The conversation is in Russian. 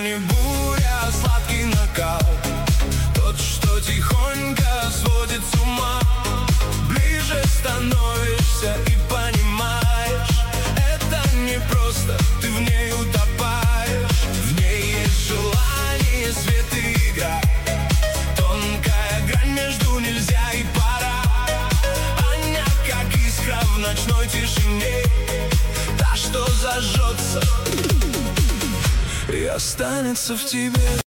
не буря, а сладкий накал, тот, что тихонько сводит с ума. Ближе становишься и понимаешь, это не просто, ты в ней утопаешь. В ней есть желание, свет и игра, тонкая грань между нельзя и пора. Она как искра в ночной тишине, та, что зажжется и останется в тебе.